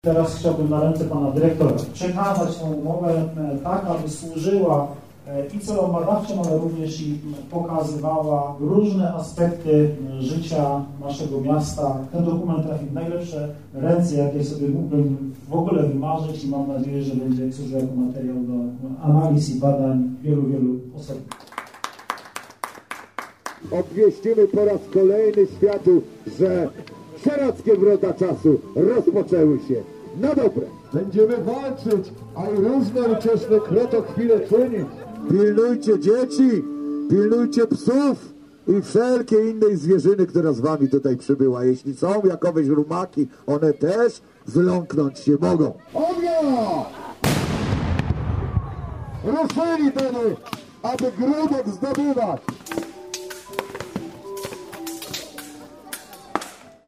Teraz chciałbym na ręce pana dyrektora przekazać tą umowę tak, aby służyła i celom badawczym, ale również i pokazywała różne aspekty życia naszego miasta. Ten dokument trafi w najlepsze ręce, jakie sobie mógłbym w ogóle wymarzyć i mam nadzieję, że będzie służył jako materiał do analiz i badań wielu osób. Obwieścimy po raz kolejny światu, że szerackie wrota czasu rozpoczęły się na dobre. Będziemy walczyć, a i różne ucieszne kroto chwile czynić. Pilnujcie dzieci, pilnujcie psów i wszelkiej innej zwierzyny, która z wami tutaj przybyła. Jeśli są jakoweś rumaki, one też wyląknąć się mogą. Ognia! Ruszyli byli, aby grudek zdobywać.